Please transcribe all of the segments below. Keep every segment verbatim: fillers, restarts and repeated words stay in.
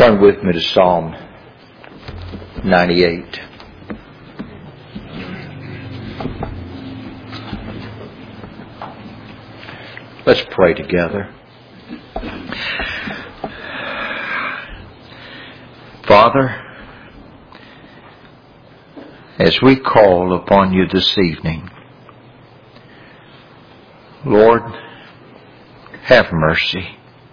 Turn with me to Psalm ninety-eight. Let's pray together. Father, as we call upon you this evening, Lord, have mercy.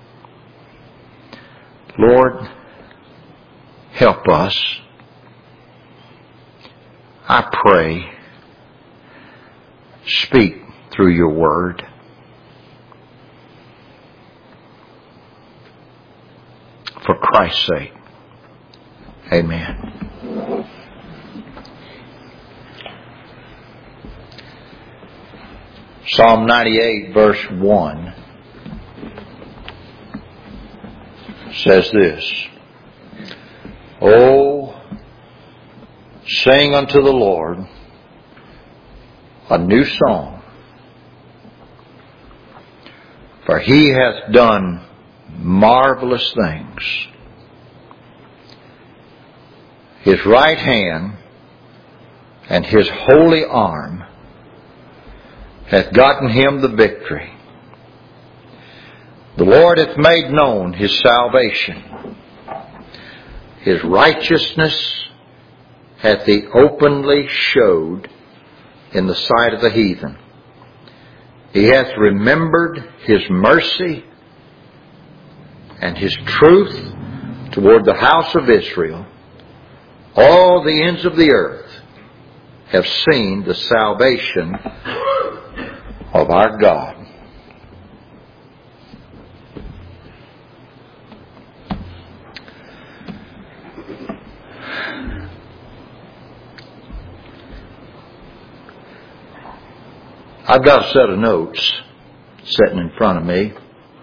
Lord, help us. I pray, speak through your word. For Christ's sake. Amen. Psalm ninety-eight verse one says this: Oh, sing unto the Lord a new song, for he hath done marvelous things. His right hand and his holy arm hath gotten him the victory. The Lord hath made known his salvation. His righteousness hath he openly showed in the sight of the heathen. He hath remembered his mercy and his truth toward the house of Israel. All the ends of the earth have seen the salvation of our God. I've got a set of notes sitting in front of me.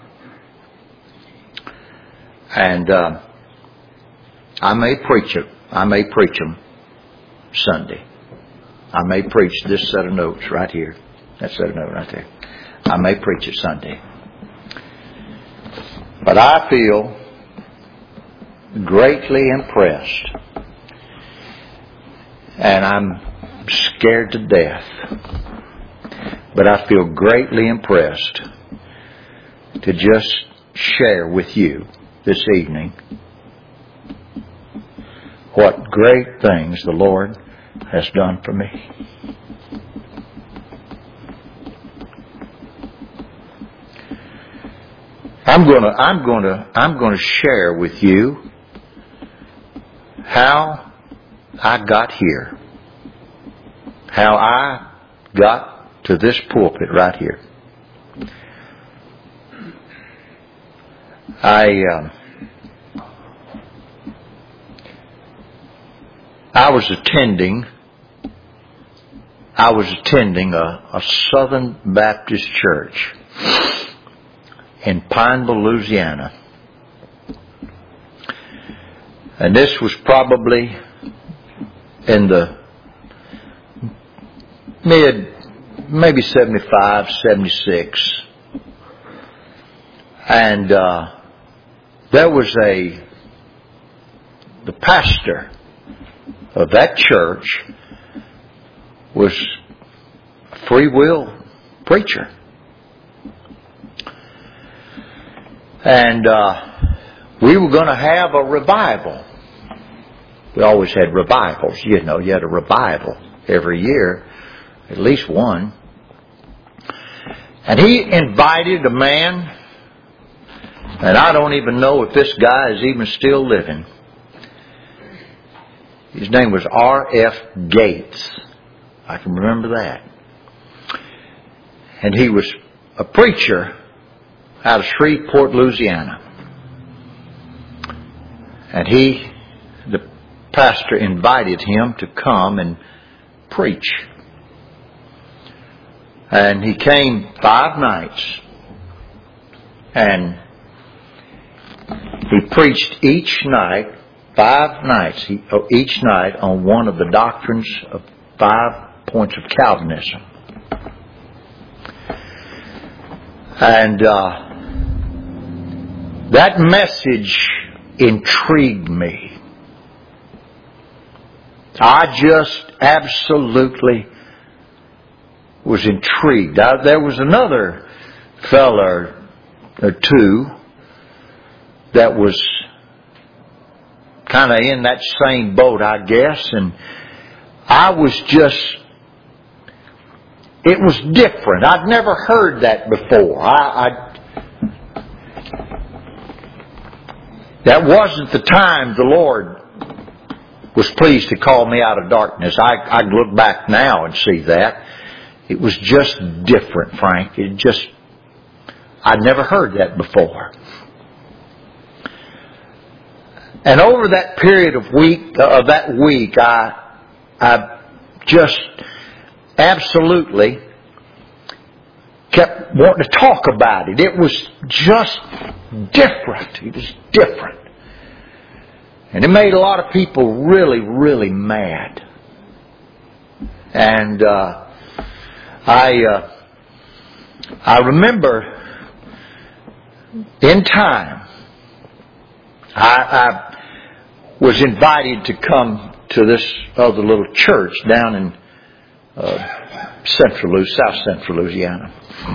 And uh, I may preach it. I may preach them Sunday. I may preach this set of notes right here. That set of notes right there. I may preach it Sunday. But I feel greatly impressed. And I'm scared to death. But I feel greatly impressed to just share with you this evening what great things the Lord has done for me. I'm going to I'm going to I'm going to share with you how I got here. How I got to this pulpit right here. I um, I was attending I was attending a, a Southern Baptist church in Pineville, Louisiana. And this was probably in the mid, maybe seventy-five, seventy-six. And uh, there was a, the pastor of that church was a free will preacher. And uh, we were going to have a revival. We always had revivals, you know. You had a revival every year, at least one. And he invited a man, and I don't even know if this guy is even still living. His name was R F Gates. I can remember that. And he was a preacher out of Shreveport, Louisiana. And he, the pastor invited him to come and preach. And he came five nights. And he preached each night, five nights, he, oh, each night on one of the doctrines of five points of Calvinism. And uh, that message intrigued me. I just absolutely was intrigued. I, there was another fella or two that was kind of in that same boat, I guess, and I was just, it was different. I'd never heard that before. I, I that wasn't the time the Lord was pleased to call me out of darkness. I, I look back now and see that. It was just different, Frank. It just, I'd never heard that before. And over that period of week, uh, of that week, I, I just absolutely kept wanting to talk about it. It was just different. It was different. And it made a lot of people really, really mad. And uh, I, uh, I remember in time, I, I was invited to come to this other little church down in uh, Central, South Central Louisiana.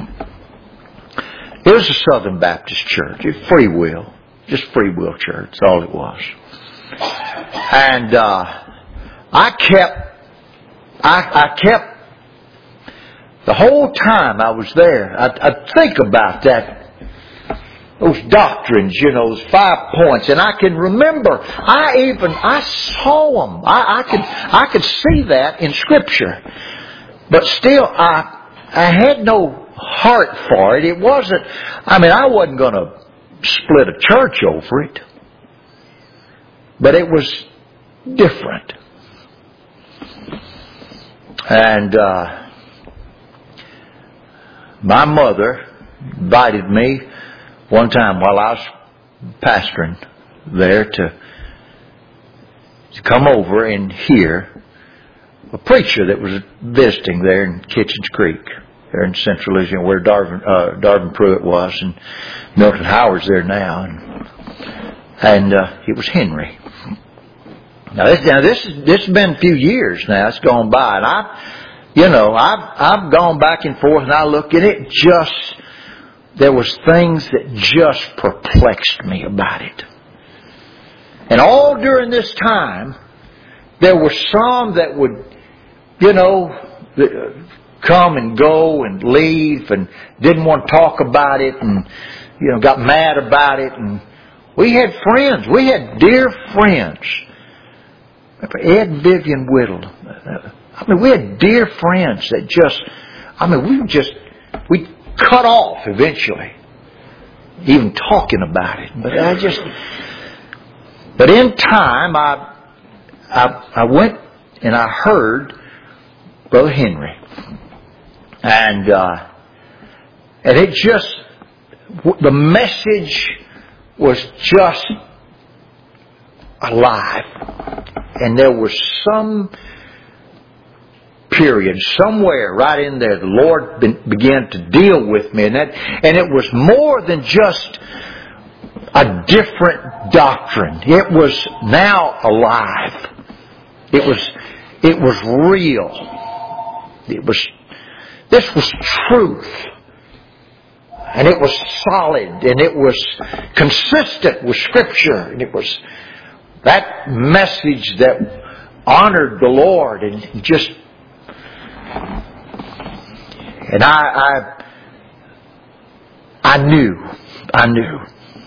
It was a Southern Baptist church. It was free will. Just free will church. That's all it was. And uh, I kept, I, I kept, the whole time I was there, I, I think about that, those doctrines, you know, those five points, and I can remember, I even, I saw them. I, I could, I could see that in Scripture. But still, I, I had no heart for it. It wasn't, I mean, I wasn't going to split a church over it. But it was different. And uh, my mother invited me one time while I was pastoring there to, to come over and hear a preacher that was visiting there in Kitchens Creek, there in Central Louisiana, where Darvin, uh, Darvin Pruitt was, and Milton Howard's there now, and, and uh, it was Henry. Now this, now this is this has been a few years now. It's gone by, and I, you know, I've I've gone back and forth, and I look at it. Just there was things that just perplexed me about it, and all during this time, there were some that would, you know, come and go and leave, and didn't want to talk about it, and you know, got mad about it, and we had friends, we had dear friends. Ed and Vivian Whittle. I mean, we had dear friends that just, I mean, we just, we cut off eventually, even talking about it. But I just, but in time, I, I, I went and I heard Brother Henry, and uh, and it just, the message was just alive. And there was some period, somewhere right in there, the Lord began to deal with me. And that, and it was more than just a different doctrine. It was now alive. It was, it was real. It was, this was truth. And it was solid. And it was consistent with Scripture. And it was that message that honored the Lord, and just, and I, I, I knew, I knew.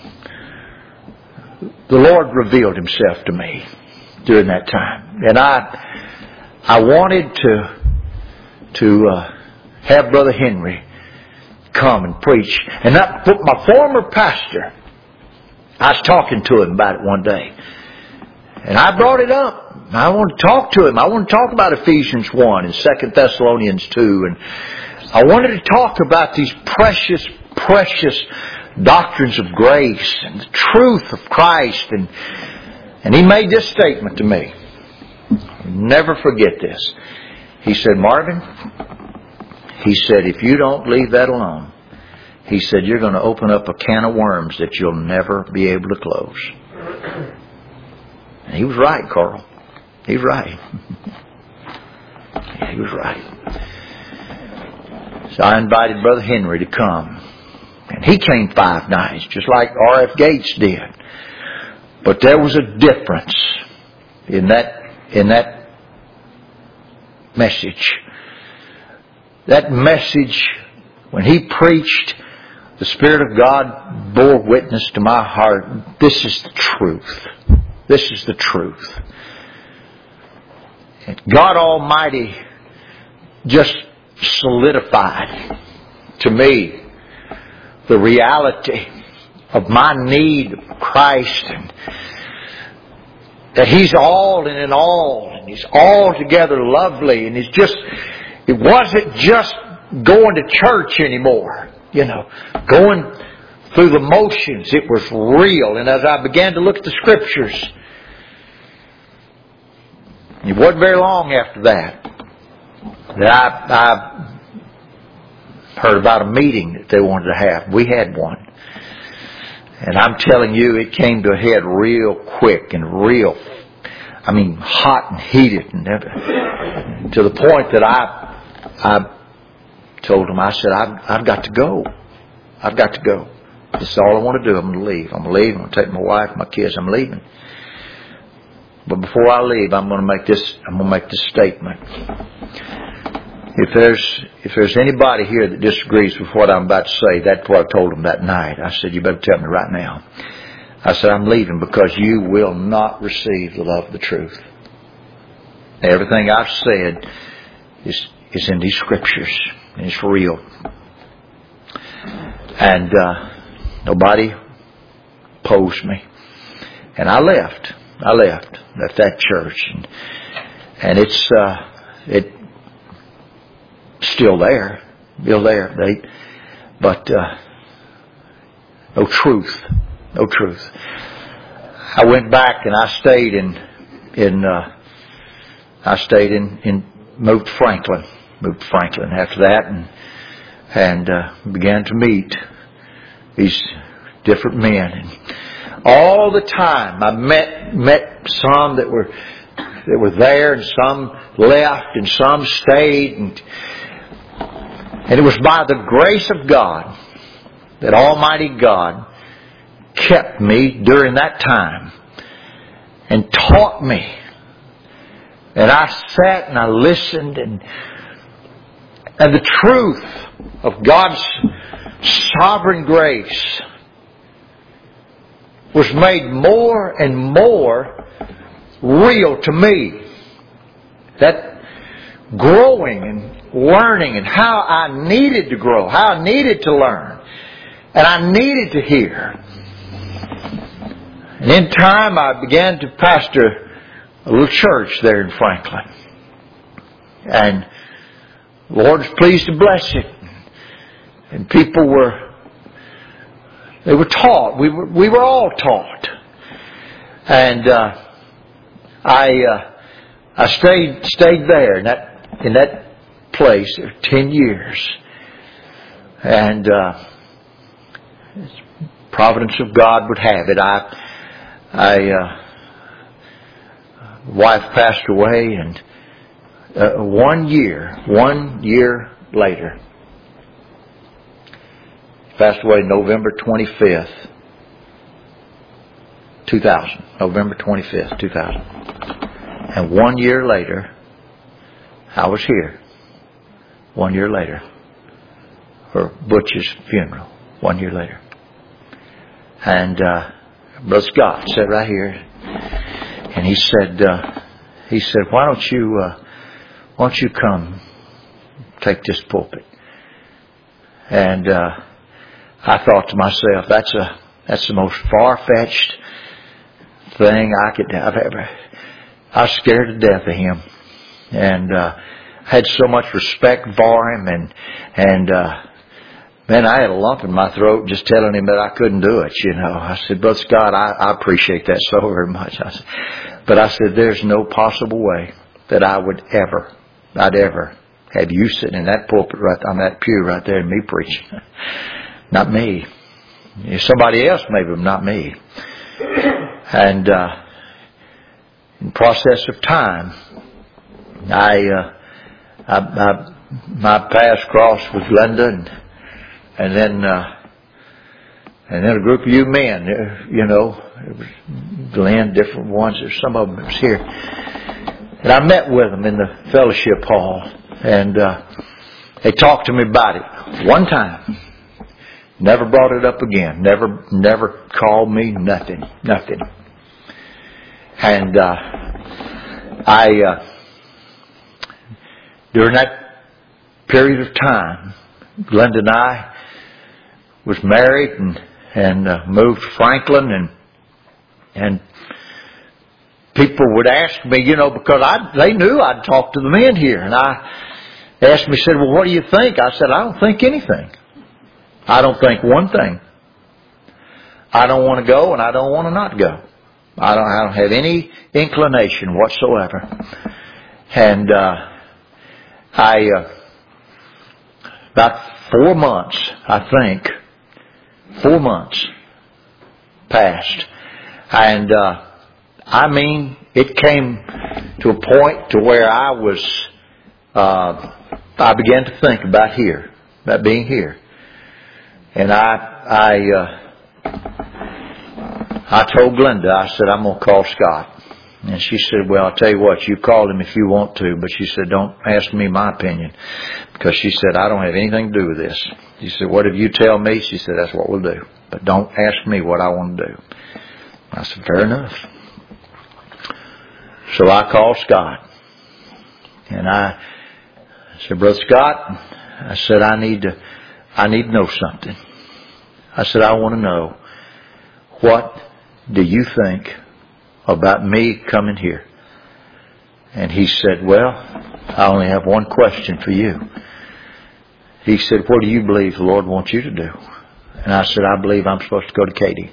The Lord revealed Himself to me during that time, and I, I wanted to, to uh, have Brother Henry come and preach, and that, my former pastor, I was talking to him about it one day. And I brought it up. I want to talk to him. I want to talk about Ephesians one and Second Thessalonians two. And I wanted to talk about these precious, precious doctrines of grace and the truth of Christ. And, and he made this statement to me. I'll never forget this. He said, Marvin, he said, if you don't leave that alone, he said, you're going to open up a can of worms that you'll never be able to close. And he was right, Carl. He was right. Yeah, he was right. So I invited Brother Henry to come. And he came five nights, just like R F Gates did. But there was a difference in that, in that message. That message, when he preached, the Spirit of God bore witness to my heart. This is the truth. This is the truth. And God Almighty just solidified to me the reality of my need of Christ, and that He's all and in all, and He's altogether lovely, and He's just, it wasn't just going to church anymore, you know, going through the motions. It was real. And as I began to look at the Scriptures, it wasn't very long after that that I, I heard about a meeting that they wanted to have. We had one. And I'm telling you, it came to a head real quick and real, I mean, hot and heated, and to the point that I, I told them, I said, I've, I've got to go. I've got to go. This is all I want to do. I'm going to leave. I'm going to leave. I'm going to take my wife, my kids. I'm leaving. But before I leave, I'm going to make this, I'm going to make this statement. If there's, if there's anybody here that disagrees with what I'm about to say, that's what I told them that night. I said, you better tell me right now. I said, I'm leaving because you will not receive the love of the truth. Everything I've said is, is in these Scriptures, and it's real. And uh, nobody opposed me. And I left. I left. Left that church. And, and it's, uh, it, still there. Still there. They, but, uh, no truth. No truth. I went back and I stayed in, in, uh, I stayed in, in, moved to Franklin. Moved to Franklin after that, and, and, uh, began to meet these different men. And all the time I met, met some that were, that were there, and some left, and some stayed, and, and it was by the grace of God that Almighty God kept me during that time and taught me. And I sat and I listened, and and the truth of God's sovereign grace was made more and more real to me. That growing and learning, and how I needed to grow, how I needed to learn, and I needed to hear. And in time I began to pastor a little church there in Franklin. And the Lord was pleased to bless it. And people were, they were taught. We were, we were all taught. And uh, I uh, I stayed stayed there in that in that place for ten years. And uh, providence of God would have it. I I uh, wife passed away, and uh, one year, one year later, passed away November twenty-fifth, two thousand. November twenty-fifth, two thousand. And one year later, I was here. One year later, for Butch's funeral. One year later. And uh, Brother Scott sat right here, and he said, uh, he said, why don't you, uh, why don't you come take this pulpit? And uh, I thought to myself, that's a that's the most far-fetched thing I could have ever. I was scared to death of him, and uh, had so much respect for him, and and uh, man, I had a lump in my throat just telling him that I couldn't do it. You know, I said, Brother Scott, I, I appreciate that so very much. I said, but I said, there's no possible way that I would ever, I'd ever have you sitting in that pulpit right on that pew right there and me preaching. Not me. Somebody else maybe, but not me. And uh, in process of time, I, uh, I, I my paths crossed with Glenda, and and then uh, and then a group of you men. You know, it was Glenn, different ones. There's some of them that was here, and I met with them in the fellowship hall, and uh, they talked to me about it one time. Never brought it up again. Never, never called me. Nothing, nothing. And uh, I, uh, during that period of time, Glenda and I was married and and uh, moved to Franklin, and and people would ask me, you know, because I they knew I'd talk to the men here, and I asked me, said, well, what do you think? I said, I don't think anything. I don't think one thing. I don't want to go, and I don't want to not go. I don't, I don't have any inclination whatsoever. And uh, I, uh, about four months, I think, four months passed. And uh, I mean, it came to a point to where I was, uh, I began to think about here, about being here. And I, I, uh, I told Glenda, I said, I'm going to call Scott. And she said, well, I'll tell you what, you call him if you want to. But she said, don't ask me my opinion. Because she said, I don't have anything to do with this. She said, whatever you tell me, she said, that's what we'll do. But don't ask me what I want to do. I said, fair enough. So I called Scott. And I said, Brother Scott, I said, I need to, I need to know something. I said, I want to know, what do you think about me coming here? And he said, well, I only have one question for you. He said, what do you believe the Lord wants you to do? And I said, I believe I'm supposed to go to Katy.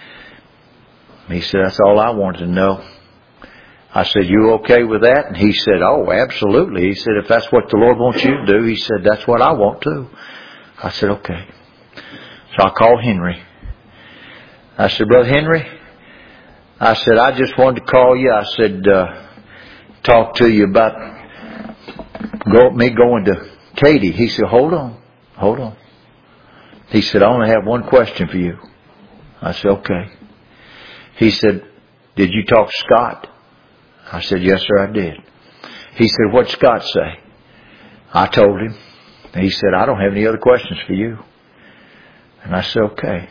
He said, that's all I wanted to know. I said, you okay with that? And he said, oh, absolutely. He said, if that's what the Lord wants you to do, he said, that's what I want too. I said, okay. So I called Henry. I said, Brother Henry, I said, I just wanted to call you. I said, uh, talk to you about go, me going to Katy. He said, hold on, hold on. He said, I only have one question for you. I said, okay. He said, did you talk to Scott? I said, yes, sir, I did. He said, what'd Scott say? I told him. He said, I don't have any other questions for you. And I said, okay.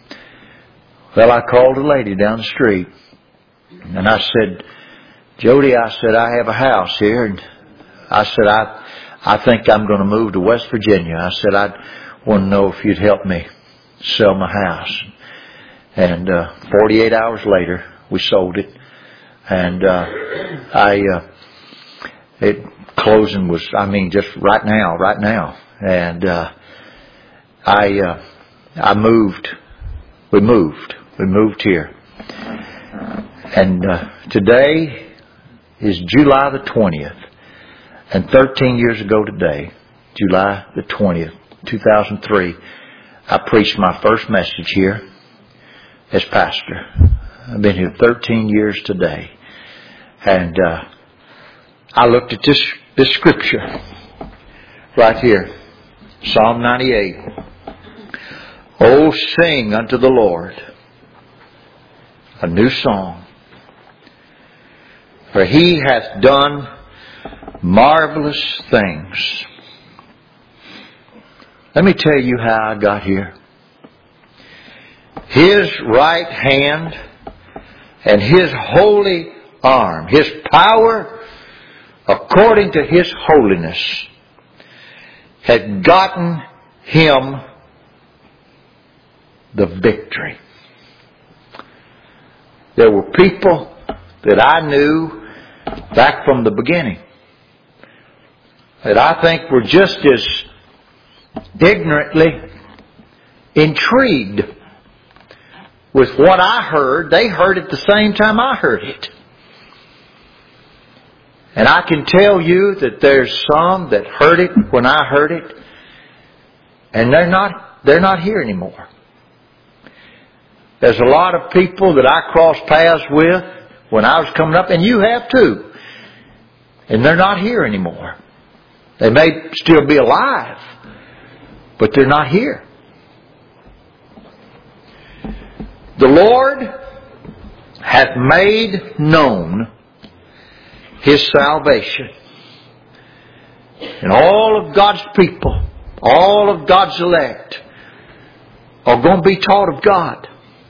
Well, I called a lady down the street. And I said, Jody, I said, I have a house here. And I said, I I think I'm going to move to West Virginia. I said, I want to know if you'd help me sell my house. And uh, forty-eight hours later, we sold it. And uh, I, uh, it closing was, I mean, just right now, right now. And uh, I, uh, I moved. We moved. We moved here. And uh, today is July the twentieth. And thirteen years ago today, July the twentieth, two thousand three, I preached my first message here as pastor. I've been here thirteen years today. And uh, I looked at this, this scripture right here. Psalm ninety-eight. Oh, sing unto the Lord a new song. For He hath done marvelous things. Let me tell you how I got here. His right hand and His holy arm, His power according to His holiness, had gotten Him the victory. There were people that I knew back from the beginning that I think were just as ignorantly intrigued with what I heard. They heard it the same time I heard it. And I can tell you that there's some that heard it when I heard it, and they're not they're not here anymore. There's a lot of people that I crossed paths with when I was coming up, and you have too. And they're not here anymore. They may still be alive, but they're not here. The Lord hath made known His salvation. And all of God's people, all of God's elect, are going to be taught of God.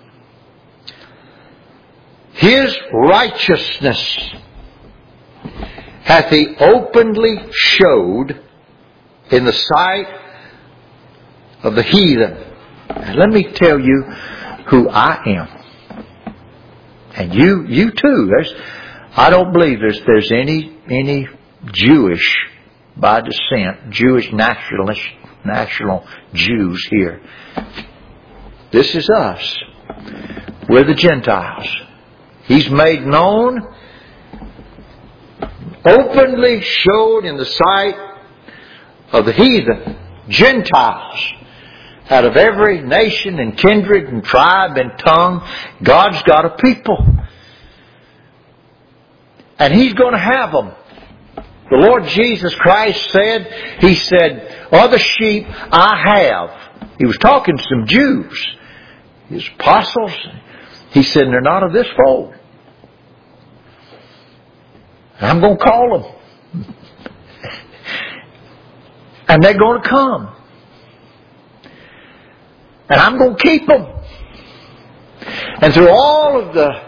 His righteousness hath He openly showed in the sight of the heathen. And let me tell you who I am. And you, you too. There's, I don't believe there's, there's any, any Jewish by descent, Jewish nationalist, national Jews here. This is us. We're the Gentiles. He's made known, openly showed in the sight of the heathen, Gentiles, out of every nation and kindred and tribe and tongue. God's got a people. And He's going to have them. The Lord Jesus Christ said, He said, other sheep I have. He was talking to some Jews, His apostles. He said, they're not of this fold. I'm going to call them. And they're going to come. And I'm going to keep them. And through all of the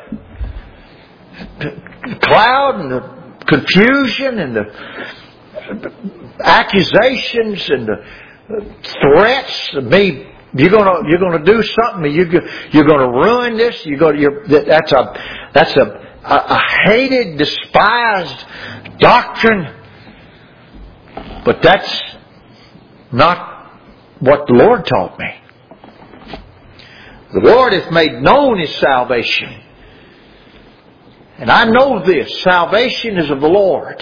cloud and the confusion and the accusations and the threats of me, you're going to you're going to do something. You you're going to ruin this. You go. You're, that's a that's a, a a hated, despised doctrine. But that's not what the Lord taught me. The Lord hath made known His salvation. And I know this, salvation is of the Lord.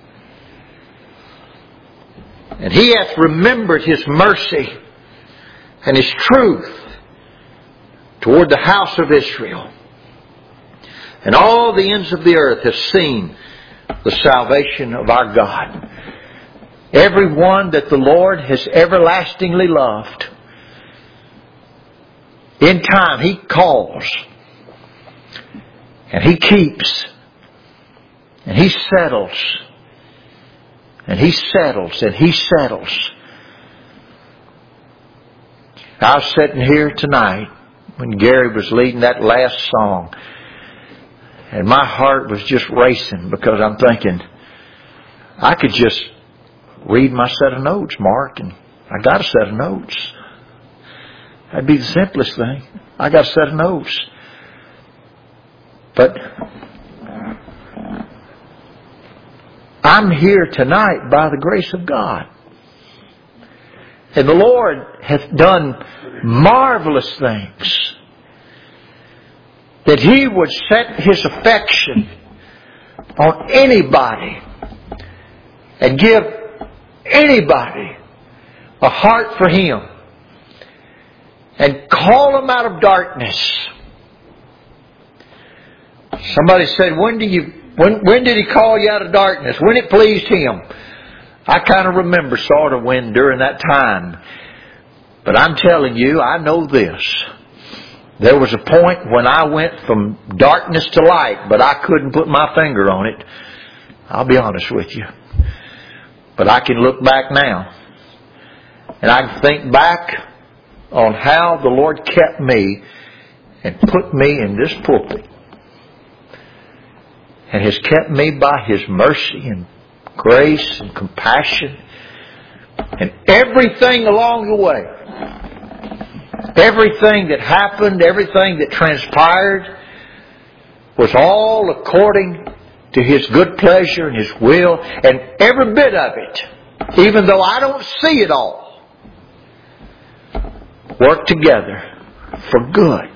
And He hath remembered His mercy and His truth toward the house of Israel. And all the ends of the earth have seen the salvation of our God. Every one that the Lord has everlastingly loved. In time He calls. And He keeps. And He settles. And He settles. And He settles. I was sitting here tonight when Gary was leading that last song. And my heart was just racing because I'm thinking, I could just read my set of notes, Mark, and I got a set of notes. That'd be the simplest thing. I got a set of notes. But I'm here tonight by the grace of God. And the Lord hath done marvelous things. That He would set His affection on anybody and give anybody a heart for Him and call them out of darkness. Somebody said, when do you, when, when did He call you out of darkness? When it pleased Him. I kind of remember sort of when during that time. But I'm telling you, I know this. There was a point when I went from darkness to light, but I couldn't put my finger on it. I'll be honest with you. But I can look back now. And I can think back on how the Lord kept me and put me in this pulpit. And has kept me by His mercy and grace and compassion. And everything along the way. Everything that happened, everything that transpired was all according to His good pleasure and His will. And every bit of it, even though I don't see it all, work together for good.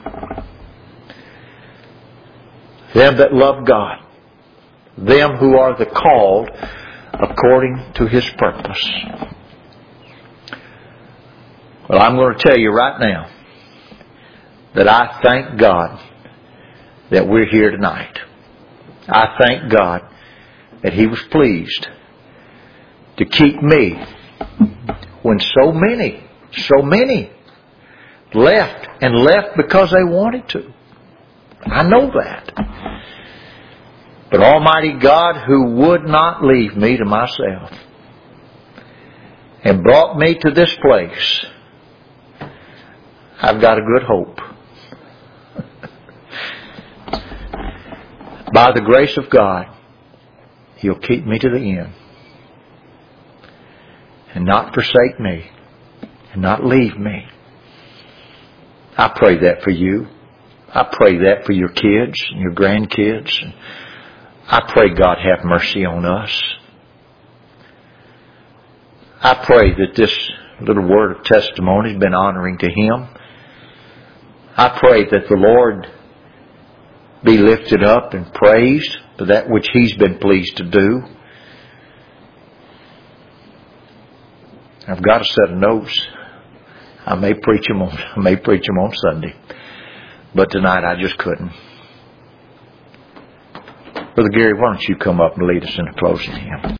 Them that love God. Them who are the called according to His purpose. Well, I'm going to tell you right now, that I thank God that we're here tonight. I thank God that He was pleased to keep me when so many, so many left and left because they wanted to. I know that. But Almighty God, who would not leave me to myself and brought me to this place, I've got a good hope. By the grace of God, He'll keep me to the end and not forsake me and not leave me. I pray that for you. I pray that for your kids and your grandkids. I pray God have mercy on us. I pray that this little word of testimony has been honoring to Him. I pray that the Lord be lifted up and praised for that which He's been pleased to do. I've got a set of notes. I may preach them on, I may preach them on Sunday. But tonight I just couldn't. Brother Gary, why don't you come up and lead us in a closing hymn?